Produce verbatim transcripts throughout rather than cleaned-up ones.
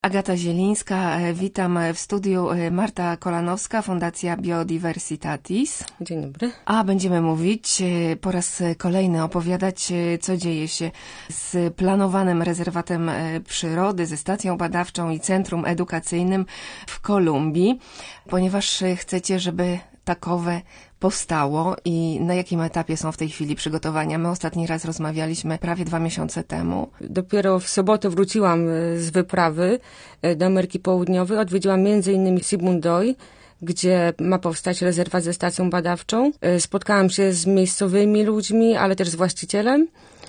Agata Zielińska, witam w studiu. Marta Kolanowska, Fundacja Biodiversitatis. Dzień dobry. A będziemy mówić, po raz kolejny opowiadać, co dzieje się z planowanym rezerwatem przyrody, ze stacją badawczą i centrum edukacyjnym w Kolumbii, ponieważ chcecie, żeby takowe powstało i na jakim etapie są w tej chwili przygotowania. My ostatni raz rozmawialiśmy prawie dwa miesiące temu. Dopiero w sobotę wróciłam z wyprawy do Ameryki Południowej. Odwiedziłam między innymi Sibundoy, gdzie ma powstać rezerwat ze stacją badawczą. Spotkałam się z miejscowymi ludźmi, ale też z właścicielem.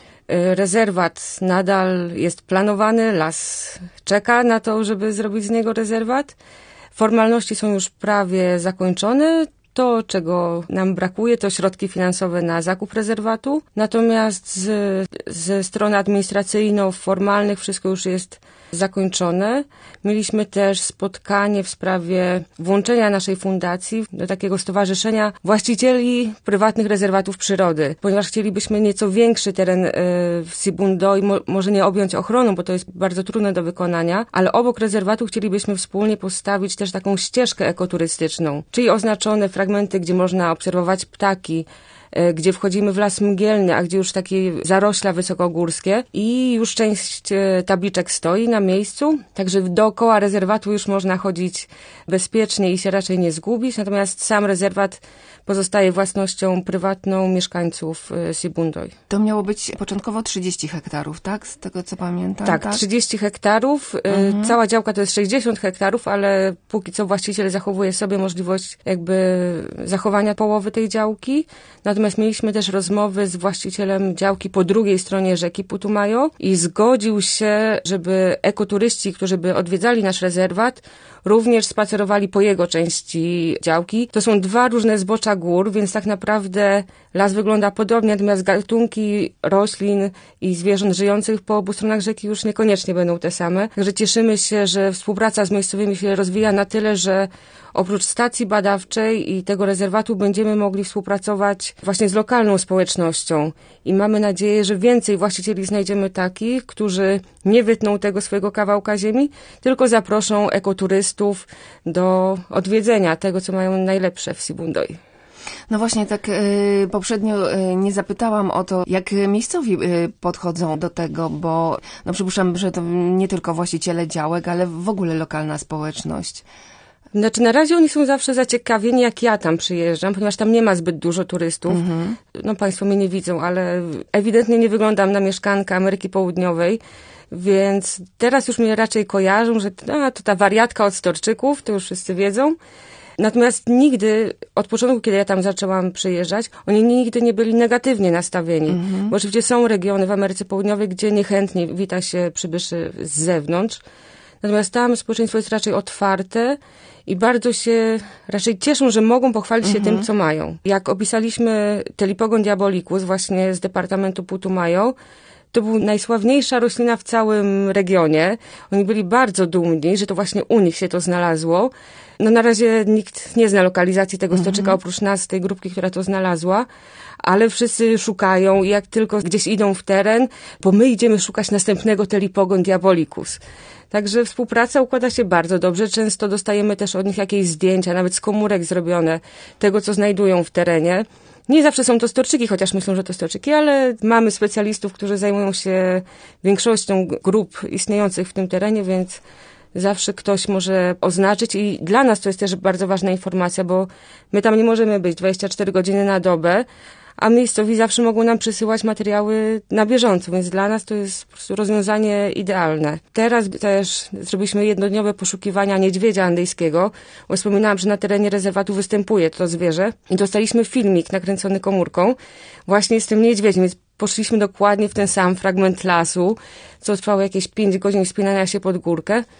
Rezerwat nadal jest planowany, las czeka na to, żeby zrobić z niego rezerwat. Formalności są już prawie zakończone. To, czego nam brakuje, to środki finansowe na zakup rezerwatu. Natomiast z, ze strony administracyjno-formalnych wszystko już jest zakończone. Mieliśmy też spotkanie w sprawie włączenia naszej fundacji do takiego stowarzyszenia właścicieli prywatnych rezerwatów przyrody, ponieważ chcielibyśmy nieco większy teren w Sibundoy, mo, może nie objąć ochroną, bo to jest bardzo trudne do wykonania, ale obok rezerwatu chcielibyśmy wspólnie postawić też taką ścieżkę ekoturystyczną, czyli oznaczone fragmenty, gdzie można obserwować ptaki, gdzie wchodzimy w las mgielny, a gdzie już takie zarośla wysokogórskie i już część tabliczek stoi na miejscu, także dookoła rezerwatu już można chodzić bezpiecznie i się raczej nie zgubić, natomiast sam rezerwat pozostaje własnością prywatną mieszkańców Sibundoy. To miało być początkowo trzydzieści hektarów, tak? Z tego co pamiętam. Tak, tak? trzydzieści hektarów. Mhm. Cała działka to jest sześćdziesiąt hektarów, ale póki co właściciel zachowuje sobie możliwość jakby zachowania połowy tej działki. Natomiast mieliśmy też rozmowy z właścicielem działki po drugiej stronie rzeki Putumayo i zgodził się, żeby ekoturyści, którzy by odwiedzali nasz rezerwat, również spacerowali po jego części działki. To są dwa różne zbocza gór, więc tak naprawdę las wygląda podobnie, natomiast gatunki roślin i zwierząt żyjących po obu stronach rzeki już niekoniecznie będą te same. Także cieszymy się, że współpraca z miejscowymi się rozwija na tyle, że oprócz stacji badawczej i tego rezerwatu będziemy mogli współpracować właśnie z lokalną społecznością i mamy nadzieję, że więcej właścicieli znajdziemy takich, którzy nie wytną tego swojego kawałka ziemi, tylko zaproszą ekoturystów do odwiedzenia tego, co mają najlepsze w Sibundoy. No właśnie, tak y, poprzednio y, nie zapytałam o to, jak miejscowi y, podchodzą do tego, bo no przypuszczam, że to nie tylko właściciele działek, ale w ogóle lokalna społeczność. Znaczy na razie oni są zawsze zaciekawieni, jak ja tam przyjeżdżam, ponieważ tam nie ma zbyt dużo turystów. Mhm. No państwo mnie nie widzą, ale ewidentnie nie wyglądam na mieszkankę Ameryki Południowej, więc teraz już mnie raczej kojarzą, że a, to ta wariatka od storczyków, to już wszyscy wiedzą. Natomiast nigdy, od początku, kiedy ja tam zaczęłam przyjeżdżać, oni nigdy nie byli negatywnie nastawieni. Mhm. Bo oczywiście są regiony w Ameryce Południowej, gdzie niechętnie wita się przybyszy z zewnątrz. Natomiast tam społeczeństwo jest raczej otwarte i bardzo się raczej cieszą, że mogą pochwalić się mhm. tym, co mają. Jak opisaliśmy Telipogon diabolicus właśnie z departamentu Putumayo, to była najsławniejsza roślina w całym regionie. Oni byli bardzo dumni, że to właśnie u nich się to znalazło. No na razie nikt nie zna lokalizacji tego stoczyka mhm. oprócz nas, tej grupki, która to znalazła, ale wszyscy szukają i jak tylko gdzieś idą w teren, bo my idziemy szukać następnego Telipogon diabolicus. Także współpraca układa się bardzo dobrze. Często dostajemy też od nich jakieś zdjęcia, nawet z komórek zrobione, tego, co znajdują w terenie. Nie zawsze są to storczyki, chociaż myślą, że to storczyki, ale mamy specjalistów, którzy zajmują się większością grup istniejących w tym terenie, więc zawsze ktoś może oznaczyć i dla nas to jest też bardzo ważna informacja, bo my tam nie możemy być dwadzieścia cztery godziny na dobę, a miejscowi zawsze mogą nam przysyłać materiały na bieżąco, więc dla nas to jest po prostu rozwiązanie idealne. Teraz też zrobiliśmy jednodniowe poszukiwania niedźwiedzia andyjskiego, bo wspominałam, że na terenie rezerwatu występuje to zwierzę i dostaliśmy filmik nakręcony komórką właśnie z tym niedźwiedziem, więc poszliśmy dokładnie w ten sam fragment lasu, co trwało jakieś pięć godzin wspinania się pod górkę,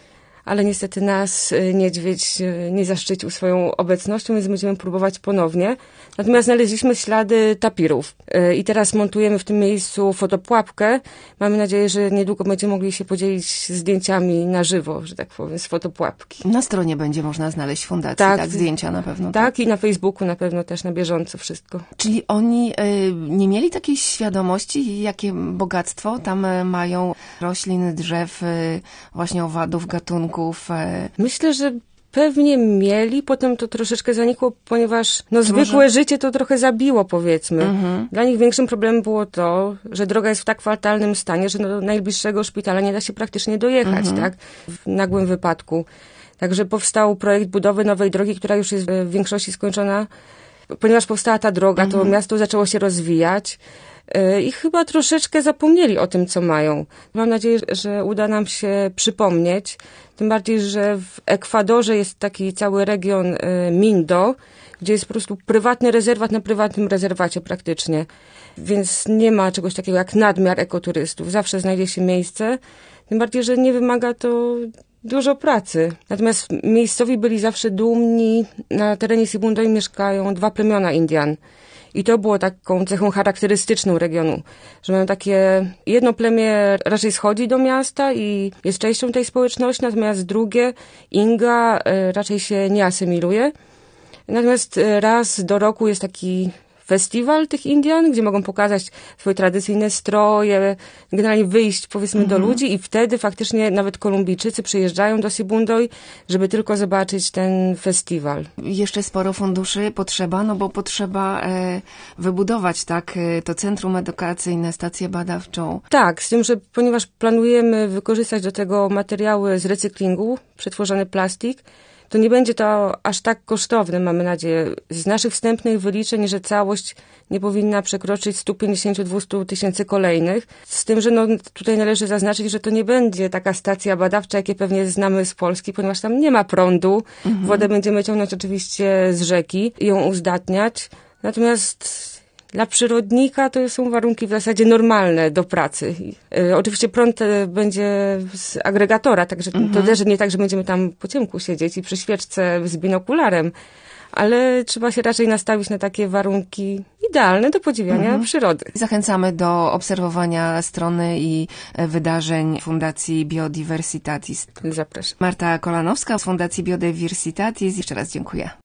ale niestety nas niedźwiedź nie zaszczycił swoją obecnością, więc będziemy próbować ponownie. Natomiast znaleźliśmy ślady tapirów i teraz montujemy w tym miejscu fotopułapkę. Mamy nadzieję, że niedługo będziemy mogli się podzielić zdjęciami na żywo, że tak powiem, z fotopułapki. Na stronie będzie można znaleźć fundacji, tak, tak zdjęcia na pewno. Tak, tak, i na Facebooku na pewno też na bieżąco wszystko. Czyli oni y, nie mieli takiej świadomości, jakie bogactwo tam y, mają roślin, drzew, y, właśnie owadów, gatunków? Y. Myślę, że pewnie mieli, potem to troszeczkę zanikło, ponieważ no, zwykłe Może... życie to trochę zabiło, powiedzmy. Mhm. Dla nich większym problemem było to, że droga jest w tak fatalnym stanie, że do najbliższego szpitala nie da się praktycznie dojechać, mhm. tak? W nagłym wypadku. Także powstał projekt budowy nowej drogi, która już jest w większości skończona. Ponieważ powstała ta droga, to mhm. miasto zaczęło się rozwijać i chyba troszeczkę zapomnieli o tym, co mają. Mam nadzieję, że uda nam się przypomnieć. Tym bardziej, że w Ekwadorze jest taki cały region Mindo, gdzie jest po prostu prywatny rezerwat na prywatnym rezerwacie praktycznie. Więc nie ma czegoś takiego jak nadmiar ekoturystów. Zawsze znajdzie się miejsce. Tym bardziej, że nie wymaga to dużo pracy. Natomiast miejscowi byli zawsze dumni. Na terenie Sibundoy mieszkają dwa plemiona Indian. I to było taką cechą charakterystyczną regionu, że mają takie, jedno plemię raczej schodzi do miasta i jest częścią tej społeczności, natomiast drugie, Inga, raczej się nie asymiluje. Natomiast raz do roku jest taki festiwal tych Indian, gdzie mogą pokazać swoje tradycyjne stroje, generalnie wyjść, powiedzmy, mhm. do ludzi i wtedy faktycznie nawet Kolumbijczycy przyjeżdżają do Sibundoy, żeby tylko zobaczyć ten festiwal. Jeszcze sporo funduszy potrzeba, no bo potrzeba e, wybudować, tak, to centrum edukacyjne, stację badawczą. Tak, z tym, że ponieważ planujemy wykorzystać do tego materiały z recyklingu, przetworzony plastik, to nie będzie to aż tak kosztowne, mamy nadzieję. Z naszych wstępnych wyliczeń, że całość nie powinna przekroczyć sto pięćdziesiąt do dwustu tysięcy kolejnych. Z tym, że no, tutaj należy zaznaczyć, że to nie będzie taka stacja badawcza, jakie pewnie znamy z Polski, ponieważ tam nie ma prądu. Mhm. Wodę będziemy ciągnąć oczywiście z rzeki i ją uzdatniać. Natomiast dla przyrodnika to są warunki w zasadzie normalne do pracy. E, oczywiście prąd będzie z agregatora, także mhm. to też nie tak, że będziemy tam po ciemku siedzieć i przy świeczce z binokularem, ale trzeba się raczej nastawić na takie warunki idealne do podziwiania mhm. przyrody. Zachęcamy do obserwowania strony i wydarzeń Fundacji Biodiversitatis. Zapraszam. Marta Kolanowska z Fundacji Biodiversitatis. Jeszcze raz dziękuję.